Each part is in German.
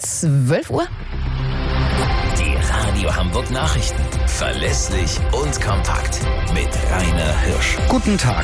12 Uhr. Die Radio Hamburg Nachrichten. Verlässlich und kompakt. Mit Rainer Hirsch. Guten Tag.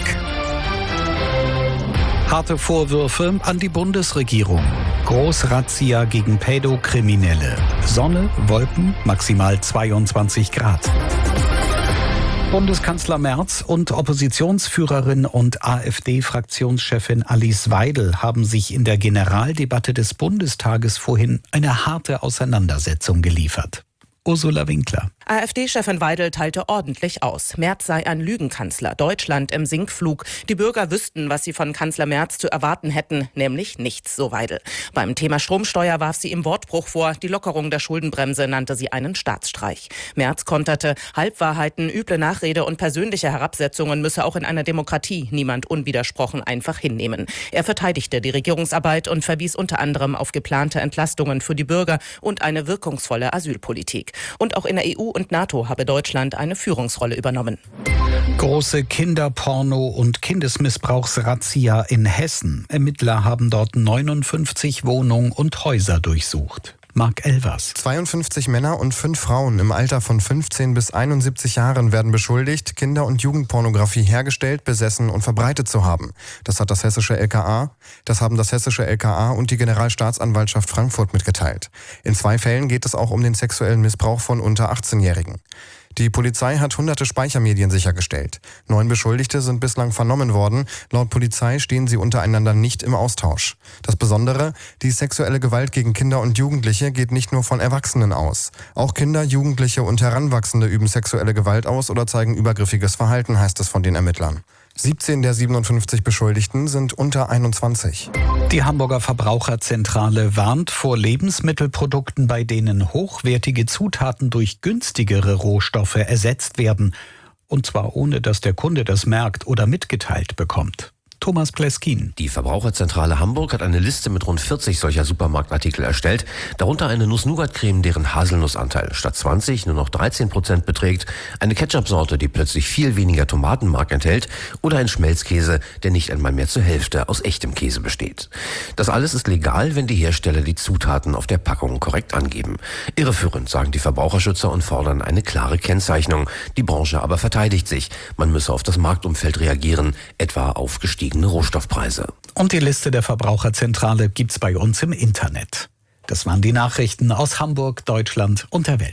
Harte Vorwürfe an die Bundesregierung. Großrazzia gegen Pädokriminelle. Sonne, Wolken, maximal 22 Grad. Bundeskanzler Merz und Oppositionsführerin und AfD-Fraktionschefin Alice Weidel haben sich in der Generaldebatte des Bundestages vorhin eine harte Auseinandersetzung geliefert. Ursula Winkler. AfD-Chefin Weidel teilte ordentlich aus. Merz sei ein Lügenkanzler, Deutschland im Sinkflug. Die Bürger wüssten, was sie von Kanzler Merz zu erwarten hätten, nämlich nichts, so Weidel. Beim Thema Stromsteuer warf sie ihm Wortbruch vor. Die Lockerung der Schuldenbremse nannte sie einen Staatsstreich. Merz konterte, Halbwahrheiten, üble Nachrede und persönliche Herabsetzungen müsse auch in einer Demokratie niemand unwidersprochen einfach hinnehmen. Er verteidigte die Regierungsarbeit und verwies unter anderem auf geplante Entlastungen für die Bürger und eine wirkungsvolle Asylpolitik. Und auch in der EU und NATO habe Deutschland eine Führungsrolle übernommen. Große Kinderporno- und Kindesmissbrauchsrazzia in Hessen. Ermittler haben dort 59 Wohnungen und Häuser durchsucht. Marc Elvers. 52 Männer und 5 Frauen im Alter von 15 bis 71 Jahren werden beschuldigt, Kinder- und Jugendpornografie hergestellt, besessen und verbreitet zu haben. Das haben das hessische LKA und die Generalstaatsanwaltschaft Frankfurt mitgeteilt. In 2 Fällen geht es auch um den sexuellen Missbrauch von unter 18-Jährigen. Die Polizei hat hunderte Speichermedien sichergestellt. 9 Beschuldigte sind bislang vernommen worden. Laut Polizei stehen sie untereinander nicht im Austausch. Das Besondere, die sexuelle Gewalt gegen Kinder und Jugendliche geht nicht nur von Erwachsenen aus. Auch Kinder, Jugendliche und Heranwachsende üben sexuelle Gewalt aus oder zeigen übergriffiges Verhalten, heißt es von den Ermittlern. 17 der 57 Beschuldigten sind unter 21. Die Hamburger Verbraucherzentrale warnt vor Lebensmittelprodukten, bei denen hochwertige Zutaten durch günstigere Rohstoffe ersetzt werden. Und zwar ohne, dass der Kunde das merkt oder mitgeteilt bekommt. Thomas Pleskin. Die Verbraucherzentrale Hamburg hat eine Liste mit rund 40 solcher Supermarktartikel erstellt, darunter eine Nuss-Nougat-Creme, deren Haselnussanteil statt 20 nur noch 13% beträgt, eine Ketchup-Sorte, die plötzlich viel weniger Tomatenmark enthält oder ein Schmelzkäse, der nicht einmal mehr zur Hälfte aus echtem Käse besteht. Das alles ist legal, wenn die Hersteller die Zutaten auf der Packung korrekt angeben. Irreführend, sagen die Verbraucherschützer und fordern eine klare Kennzeichnung. Die Branche aber verteidigt sich. Man müsse auf das Marktumfeld reagieren, etwa auf gestiegene Rohstoffpreise. Und die Liste der Verbraucherzentrale gibt's bei uns im Internet. Das waren die Nachrichten aus Hamburg, Deutschland und der Welt.